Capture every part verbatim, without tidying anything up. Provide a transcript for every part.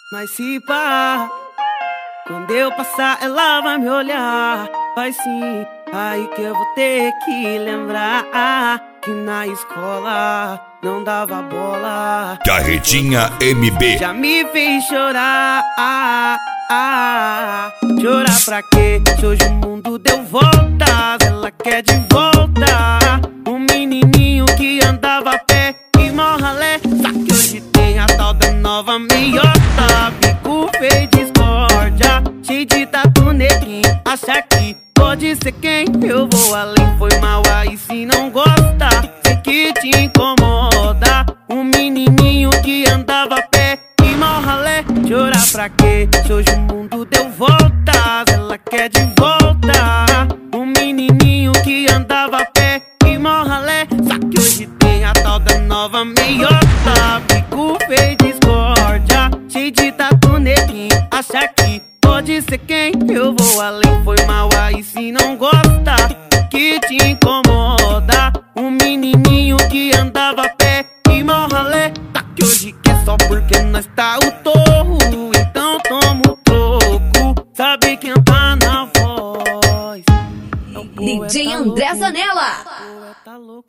Mas se pá, quando eu passar ela vai me olhar. Vai sim, aí que eu vou ter que lembrar que na escola não dava bola. Carretinha M B Já me fez chorar. ah, ah. Chorar pra quê? Se hoje o mundo deu voltas, ela quer de volta um menininho que andava a pé e mó ralé. Só que hoje tem a tal da nova meiota. Bico fez discórdia, cheio de tatu neguinho. Acha que pode ser quem? Eu vou além, foi mal aí se não gosta. Sei que te incomoda um menininho que andava a pé e mó ralé. Chorar pra quê? Se hoje o mundo deu voltas, ela quer de volta um menininho que andava a pé e mó ralé. Só que hoje tem a tal da nova meiota. Bico fez discórdia, cheio de tatu neguinho. Acha que pode ser quem? Eu vou além, foi mal aí se não gosta. Que te incomoda um menininho que andava a pé e mó ralé. Tá que hoje quer só porque nós tá o torro, então toma o troco. Sabe quem tá na voz? É o D J André Zanella. Tá louco.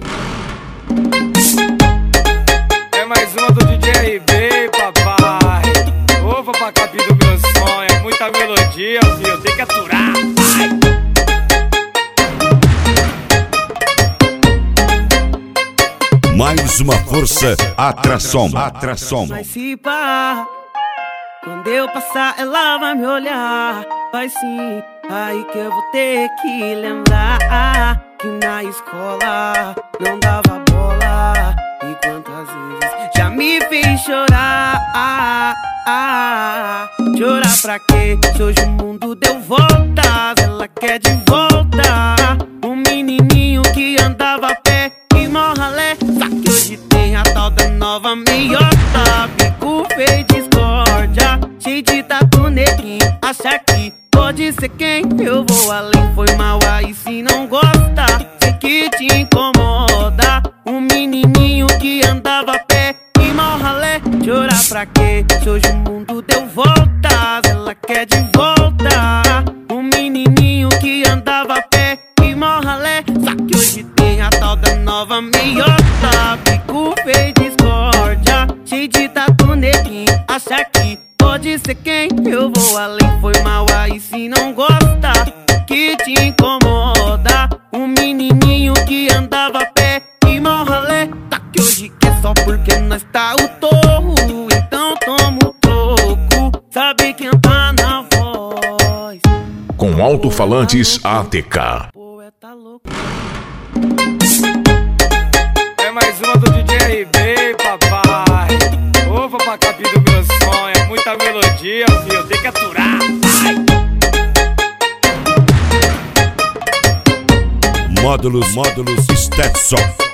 É mais uma do D J R B, papai. Ô, vou pra capi do meu sonho. É muita melodia, filho, tem que aturar, vai. Mais uma força, atração, atração. Mas se pá, quando eu passar ela vai me olhar. Vai sim, aí que eu vou ter que lembrar que na escola não dava bola. E quantas vezes já me fez chorar. ah, ah. Chorar pra quê? Se hoje o mundo deu voltas, ela quer de volta um menininho que andava a pé e mó ralé. Só que hoje tem a tal da nova meiota. Bico fez discórdia, cheio de tatu neguinho. Acha que pode ser quem? Eu vou além, foi mal aí se não gosta. Sei que te incomoda um menininho que andava a pé e mó ralé. Chorar pra quê? Se hoje o mundo deu voltas, ela quer de volta um menininho que andava a pé e mó ralé. Só que hoje tem a tal da nova meiota. Bico fez discórdia, cheio de tatu neguinho. Acha que pode ser quem? Eu vou além, foi mal aí se não gosta. Que te incomoda um menininho que andava a pé e mó ralé. Tá que hoje quer só porque nós tá o torro, então toma o troco. Sabe quem tá na voz? Com alto-falantes A T K. Pô, é tá louco. É mais uma do D J R B, papai. Ô, vou pra capi do meu sonho. É muita melodia, filho, tem que aturar, vai. Módulos, módulos, Stetson.